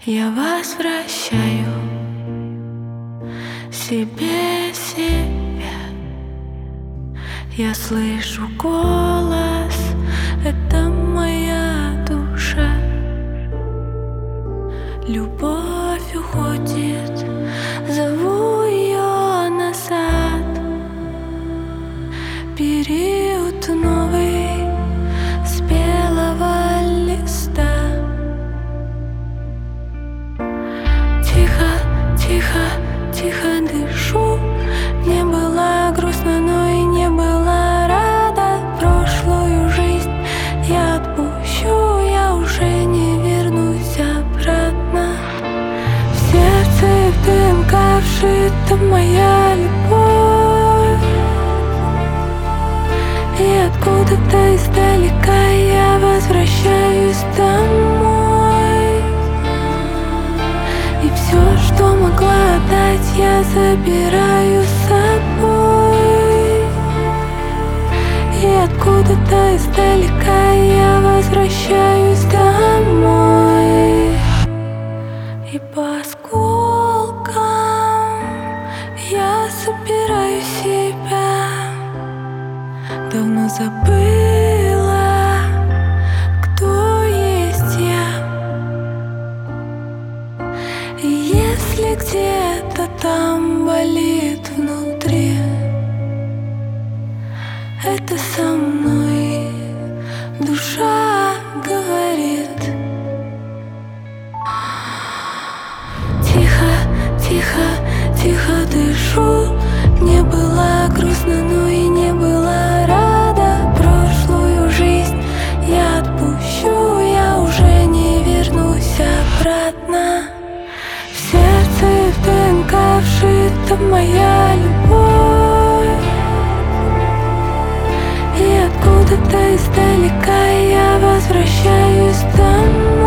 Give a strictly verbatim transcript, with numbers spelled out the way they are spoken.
Я возвращаю себе себя. Я слышу голос, это моя душа. Любовь уходит, зову ее назад. Период новый с белого листа. Тихо, тихо, тихо дышу. Не было грустно, но и не было рада. Прошлую жизнь я отпущу, я уже не вернусь обратно. В сердце и в ДНК вшита моя любовь. И откуда-то издалека я возвращаюсь домой. И все, что могла отдать, я забираю с собой. И откуда-то издалека я возвращаюсь домой. И по осколкам я собираю себя. Давно забыла, кто есть я. И если где-то там болит внутри, это со мной душа говорит. Тихо, тихо, тихо дышу. Не было грустно, но и не было рада. Прошлую жизнь я отпущу, я уже не вернусь обратно. В сердце и в ДНК вшита моя любовь. И откуда-то издалека я возвращаюсь домой.